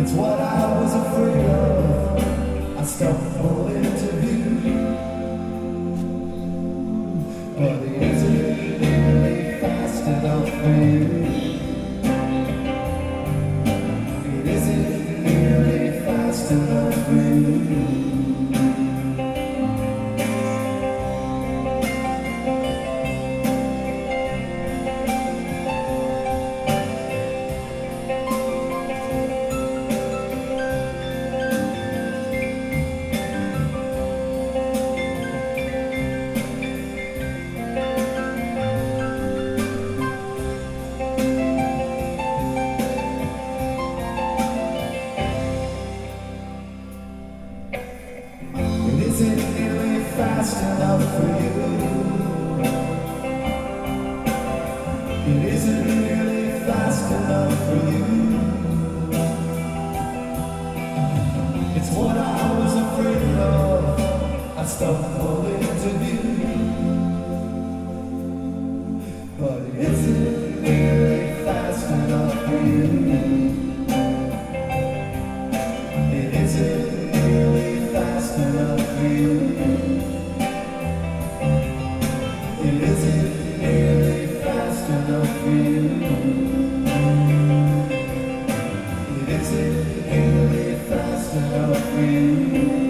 It's what I was afraid of. I stumbled into view, but is it really fast enough for you? Is it really fast enough for you? Is it really fast enough for you? It isn't really fast enough for you. It's what I was afraid of. I stumbled into view, but is it really fast enough for you? It isn't really fast enough for you. It isn't really fast enough for you. It isn't really fast enough for you.